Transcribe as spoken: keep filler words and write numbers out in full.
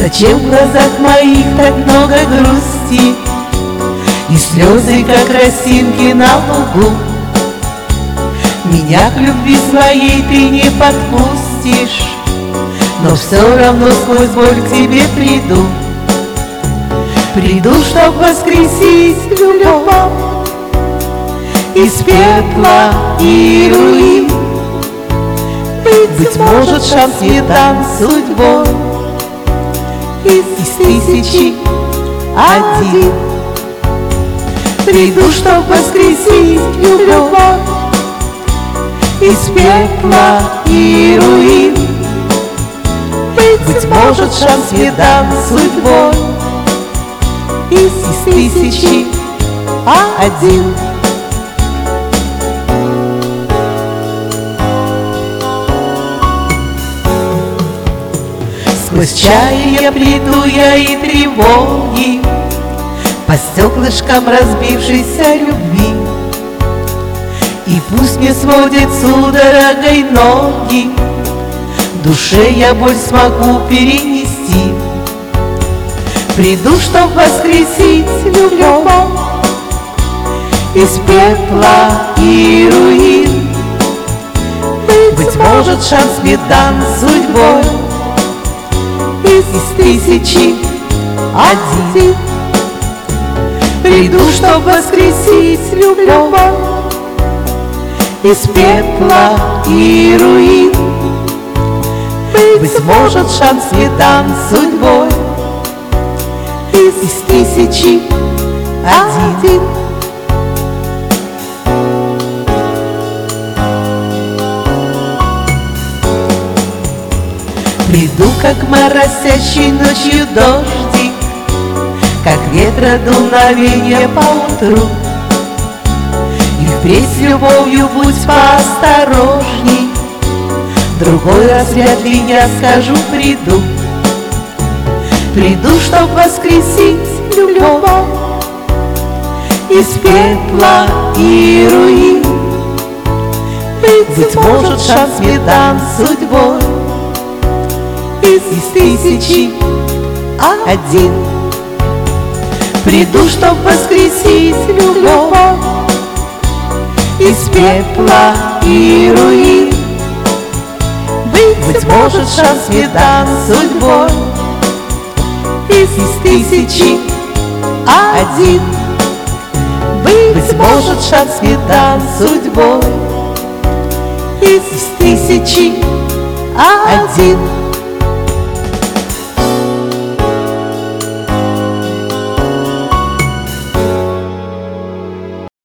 Зачем в глазах моих так много грусти и слезы, как росинки на лугу? Меня к любви своей ты не подпустишь, но все равно сквозь боль к тебе приду. Приду, чтоб воскресить любовь из пепла и руин. Быть может, шанс мне дан судьбой из тысячи один. Приду, чтоб воскресить любовь из пепла и руин. Быть может, шанс мне дан судьбой из тысячи один. Сквозь чаянья приду я и тревоги по стеклышкам разбившейся любви. И пусть мне сводит судорогой ноги, душе я боль смогу перенести. Приду, чтоб воскресить любовь из пепла и руин. Быть может, шанс мне дан судьбой из тысячи один. Приду, чтоб воскресить любовь из пепла и руин. Быть может, шанс мне дан судьбой из тысячи один. Приду, как моросящий ночью дождик, как ветра дуновенье поутру. И впредь с любовью будь поосторожней, другой раз вряд ли я скажу приду. Приду, чтоб воскресить любовь из пепла и руин. Быть может, шанс мне дан судьбой из тысячи один. Приду, чтоб воскресить любовь из пепла и руин. Быть может, шанс мне дан судьбой из тысячи один. Быть может, шанс мне дан судьбой из тысячи один.